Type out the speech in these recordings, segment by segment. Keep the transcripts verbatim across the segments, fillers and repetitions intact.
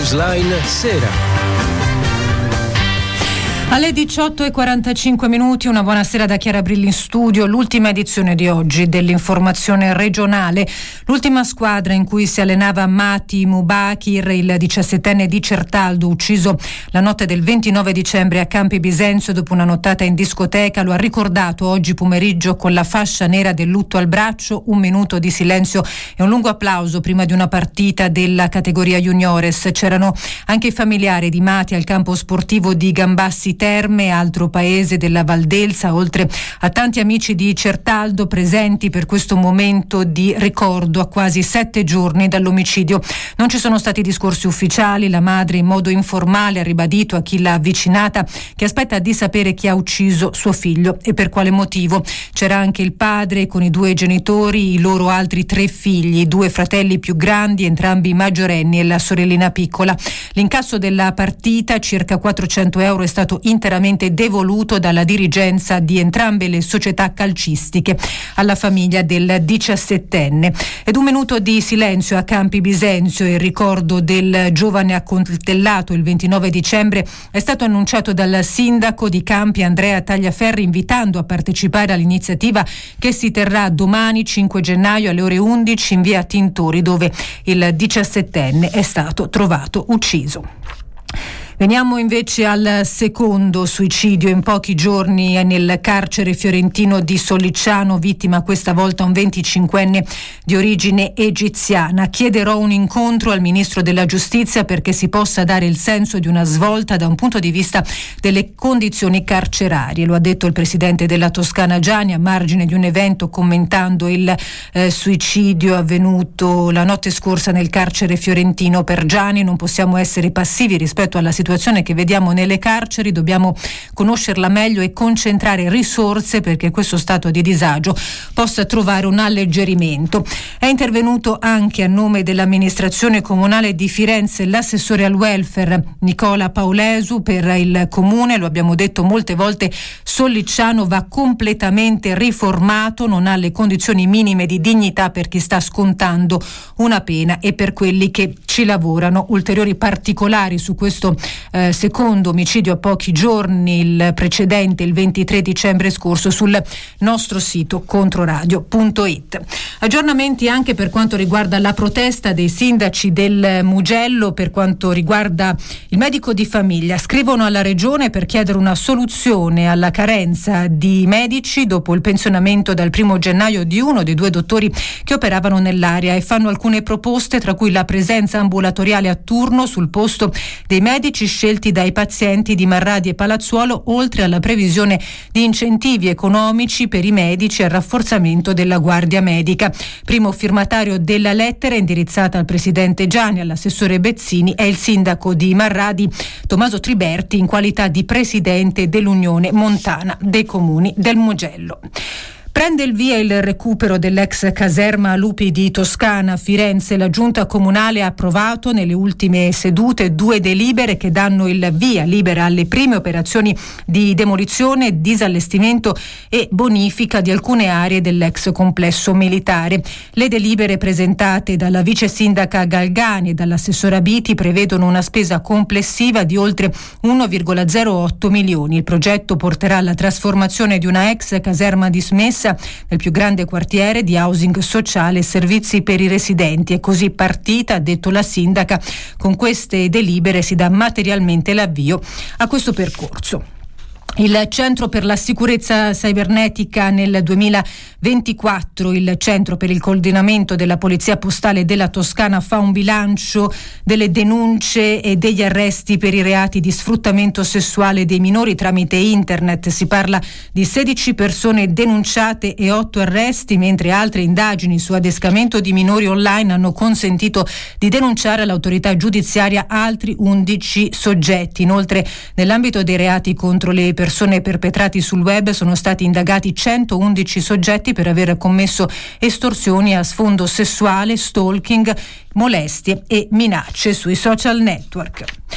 Newsline Sera. Alle diciotto e quarantacinque minuti, una buonasera da Chiara Brilli in studio. L'ultima edizione di oggi dell'informazione regionale. L'ultima squadra in cui si allenava Mati Mubakir, il diciassettenne di Certaldo, ucciso la notte del ventinove dicembre a Campi Bisenzio dopo una nottata in discoteca, lo ha ricordato oggi pomeriggio con la fascia nera del lutto al braccio. Un minuto di silenzio e un lungo applauso prima di una partita della categoria juniores. C'erano anche i familiari di Mati al campo sportivo di Gambassi Terme, altro paese della Valdelsa, oltre a tanti amici di Certaldo presenti per questo momento di ricordo a quasi sette giorni dall'omicidio. Non ci sono stati discorsi ufficiali. La madre in modo informale ha ribadito a chi l'ha avvicinata che aspetta di sapere chi ha ucciso suo figlio e per quale motivo. C'era anche il padre con i due genitori, i loro altri tre figli, due fratelli più grandi, entrambi maggiorenni, e la sorellina piccola. L'incasso della partita, circa quattrocento euro, è stato interamente devoluto dalla dirigenza di entrambe le società calcistiche alla famiglia del diciassettenne. Ed un minuto di silenzio a Campi Bisenzio in ricordo del giovane accoltellato il ventinove dicembre è stato annunciato dal sindaco di Campi Andrea Tagliaferri, invitando a partecipare all'iniziativa che si terrà domani cinque gennaio alle ore undici in via Tintori, dove il diciassettenne è stato trovato ucciso. Veniamo invece al secondo suicidio in pochi giorni nel carcere fiorentino di Sollicciano, vittima questa volta un venticinquenne di origine egiziana. Chiederò un incontro al Ministro della Giustizia perché si possa dare il senso di una svolta da un punto di vista delle condizioni carcerarie. Lo ha detto il presidente della Toscana Giani a margine di un evento commentando il eh, suicidio avvenuto la notte scorsa nel carcere fiorentino. Per Giani non possiamo essere passivi rispetto alla situazione che vediamo nelle carceri, dobbiamo conoscerla meglio e concentrare risorse perché questo stato di disagio possa trovare un alleggerimento. È intervenuto anche a nome dell'amministrazione comunale di Firenze l'assessore al welfare Nicola Paulesu. Per il comune, lo abbiamo detto molte volte, Sollicciano va completamente riformato, non ha le condizioni minime di dignità per chi sta scontando una pena e per quelli che ci lavorano. Ulteriori particolari su questo Eh, secondo omicidio a pochi giorni, il precedente il ventitré dicembre scorso, sul nostro sito controradio punto it. Aggiornamenti anche per quanto riguarda la protesta dei sindaci del Mugello, per quanto riguarda il medico di famiglia. Scrivono alla regione per chiedere una soluzione alla carenza di medici dopo il pensionamento dal primo gennaio di uno dei due dottori che operavano nell'area e fanno alcune proposte, tra cui la presenza ambulatoriale a turno sul posto dei medici scelti dai pazienti di Marradi e Palazzuolo, oltre alla previsione di incentivi economici per i medici e al rafforzamento della guardia medica. Primo firmatario della lettera, indirizzata al presidente Giani e all'assessore Bezzini, è il sindaco di Marradi Tommaso Triberti, in qualità di presidente dell'Unione Montana dei Comuni del Mugello. Prende il via il recupero dell'ex caserma Lupi di Toscana a Firenze. La giunta comunale ha approvato nelle ultime sedute due delibere che danno il via libera alle prime operazioni di demolizione, disallestimento e bonifica di alcune aree dell'ex complesso militare. Le delibere presentate dalla vice sindaca Galgani e dall'assessora Biti prevedono una spesa complessiva di oltre uno virgola zero otto milioni. Il progetto porterà alla trasformazione di una ex caserma dismessa nel più grande quartiere di housing sociale e servizi per i residenti. È così partita, ha detto la sindaca. Con queste delibere si dà materialmente l'avvio a questo percorso. Il Centro per la Sicurezza Cibernetica nel duemilaventiquattro, il Centro per il Coordinamento della Polizia Postale della Toscana fa un bilancio delle denunce e degli arresti per i reati di sfruttamento sessuale dei minori tramite internet. Si parla di sedici persone denunciate e otto arresti, mentre altre indagini su adescamento di minori online hanno consentito di denunciare all'autorità giudiziaria altri undici soggetti. Inoltre, nell'ambito dei reati contro le persone perpetrati sul web sono stati indagati centoundici soggetti per aver commesso estorsioni a sfondo sessuale, stalking, molestie e minacce sui social network.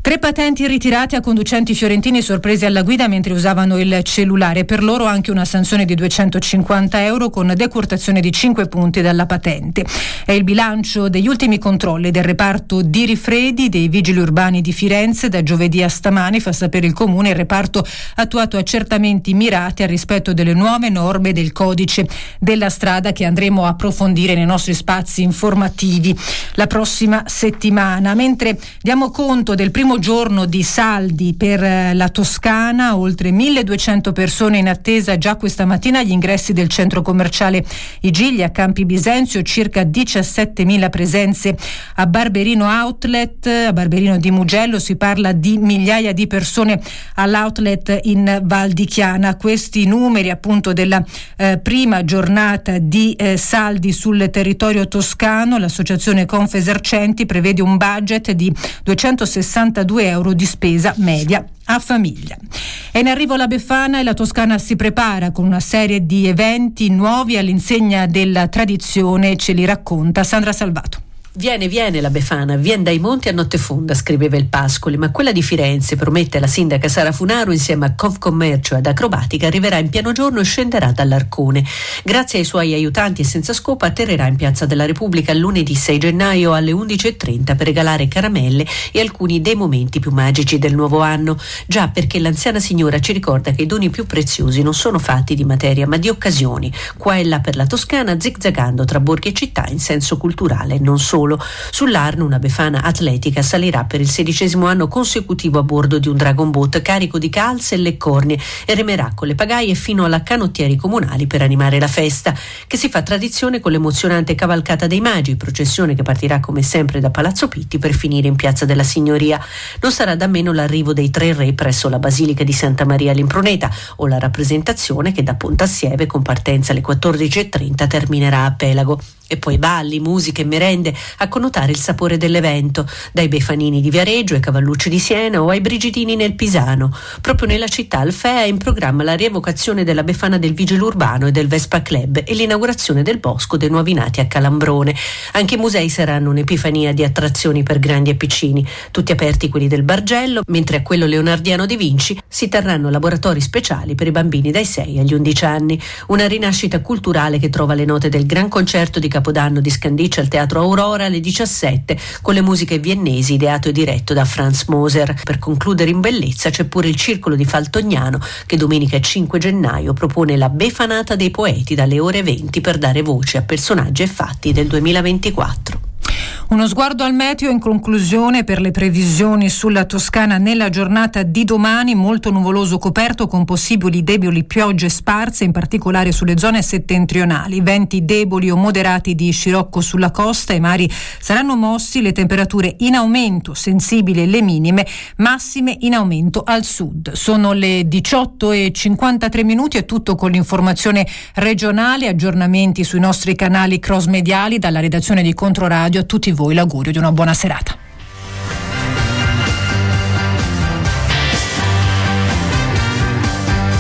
Tre patenti ritirate a conducenti fiorentini sorpresi alla guida mentre usavano il cellulare. Per loro anche una sanzione di duecentocinquanta euro con decurtazione di cinque punti dalla patente. È il bilancio degli ultimi controlli del reparto di Rifredi dei Vigili Urbani di Firenze. Da giovedì a stamani, fa sapere il Comune, il reparto ha attuato accertamenti mirati al rispetto delle nuove norme del codice della strada, che andremo a approfondire nei nostri spazi informativi la prossima settimana. Mentre diamo conto del primo giorno di saldi per la Toscana, oltre milleduecento persone in attesa già questa mattina agli ingressi del centro commerciale I Gigli a Campi Bisenzio, circa diciassettemila presenze a Barberino Outlet, a Barberino di Mugello si parla di migliaia di persone all'outlet in Val di Chiana. Questi numeri appunto della eh, prima giornata di eh, saldi sul territorio toscano. L'associazione Confesercenti prevede un budget di duecentosessantadue euro di spesa media a famiglia. È in arrivo la Befana e la Toscana si prepara con una serie di eventi nuovi all'insegna della tradizione, ce li racconta Sandra Salvato. Viene, viene la Befana, viene dai monti a notte fonda, scriveva il Pascoli, ma quella di Firenze, promette la sindaca Sara Funaro, insieme a Confcommercio ed Acrobatica, arriverà in pieno giorno e scenderà dall'Arcone. Grazie ai suoi aiutanti e senza scopo atterrerà in Piazza della Repubblica lunedì sei gennaio alle undici e trenta per regalare caramelle e alcuni dei momenti più magici del nuovo anno. Già, perché l'anziana signora ci ricorda che i doni più preziosi non sono fatti di materia, ma di occasioni, qua e là per la Toscana, zigzagando tra borghi e città in senso culturale, non solo. Sull'Arno una Befana atletica salirà per il sedicesimo anno consecutivo a bordo di un Dragon Boat carico di calze e leccornie e remerà con le pagaie fino alla canottieri comunali per animare la festa, che si fa tradizione con l'emozionante cavalcata dei Magi, processione che partirà come sempre da Palazzo Pitti per finire in Piazza della Signoria. Non sarà da meno l'arrivo dei tre re presso la Basilica di Santa Maria all'Impruneta o la rappresentazione che da Pontassieve con partenza alle quattordici e trenta terminerà a Pelago. E poi balli, musiche e merende a connotare il sapore dell'evento, dai Befanini di Viareggio ai Cavallucci di Siena o ai Brigidini nel Pisano. Proprio nella città Alfea è in programma la rievocazione della Befana del Vigile Urbano e del Vespa Club e l'inaugurazione del Bosco dei Nuovi Nati a Calambrone. Anche i musei saranno un'epifania di attrazioni per grandi e piccini, tutti aperti quelli del Bargello, mentre a quello leonardiano di Vinci si terranno laboratori speciali per i bambini dai sei agli undici anni. Una rinascita culturale che trova le note del gran concerto di Capodanno di Scandiccia al Teatro Aurora alle diciassette con le musiche viennesi ideato e diretto da Franz Moser. Per concludere in bellezza c'è pure il Circolo di Faltognano che domenica cinque gennaio propone la Befanata dei Poeti dalle ore venti per dare voce a personaggi e fatti del duemilaventiquattro. Uno sguardo al meteo in conclusione per le previsioni sulla Toscana nella giornata di domani: molto nuvoloso coperto con possibili deboli piogge sparse, in particolare sulle zone settentrionali, venti deboli o moderati di scirocco sulla costa, i mari saranno mossi, le temperature in aumento, sensibili le minime, massime in aumento al sud. Sono le diciotto e cinquantatré minuti, è tutto con l'informazione regionale, aggiornamenti sui nostri canali cross mediali. Dalla redazione di Controradio a tutti voi l'augurio di una buona serata.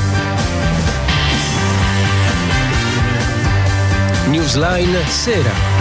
Newsline Sera.